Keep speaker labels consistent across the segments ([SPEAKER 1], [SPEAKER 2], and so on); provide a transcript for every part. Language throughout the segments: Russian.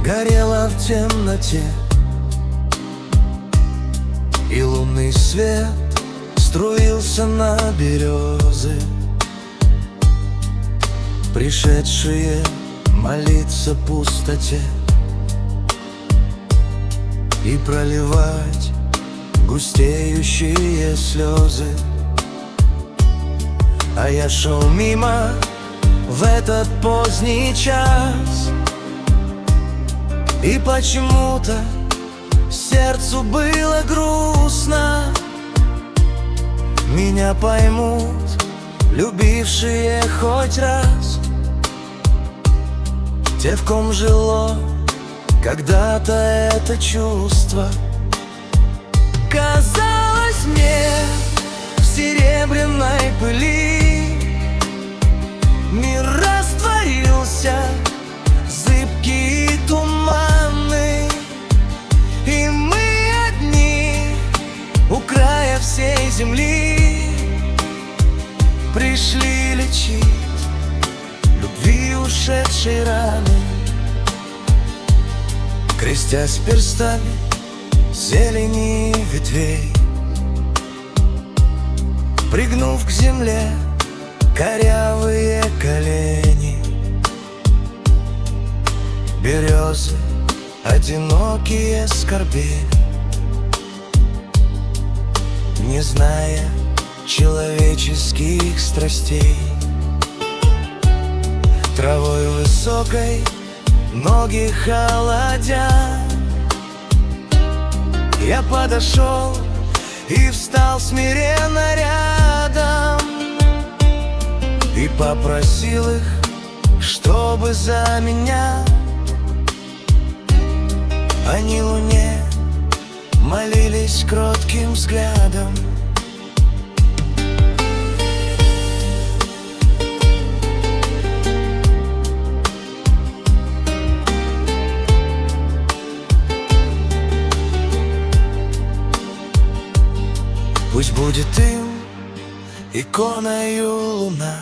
[SPEAKER 1] горела в темноте, и лунный свет струился на березы, пришедшие молиться пустоте и проливать густеющие слезы. А я шел мимо в этот поздний час, и почему-то сердцу было грустно. Меня поймут любившие хоть раз, те, в ком жило когда-то это чувство. Казалось мне, в серебряной пыли мир растворился, зыбкий и туманный, и мы одни у края всей земли пришли лечить любви ушедшей раны, крестясь перстами зелени ветвей, пригнув к земле корявые колени. Березы, одинокие скорбей, не зная человеческих страстей. Травой высокой ноги холодя, я подошел и встал смиренно рядом, и попросил их, чтобы за меня они луне молились кротким взглядом. Пусть будет им иконою луна,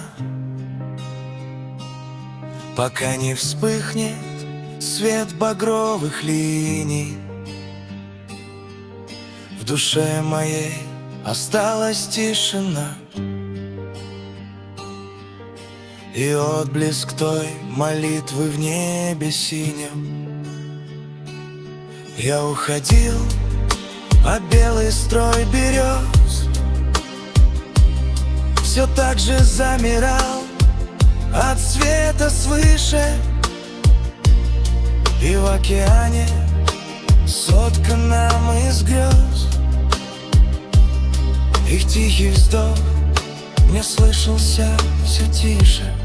[SPEAKER 1] пока не вспыхнет свет багровых линий. В душе моей осталась тишина и отблеск той молитвы в небе синем. Я уходил, а белый строй берез все так же замирал от света свыше, и в океане, сотканном из грез, их тихий вздох мне слышался все тише.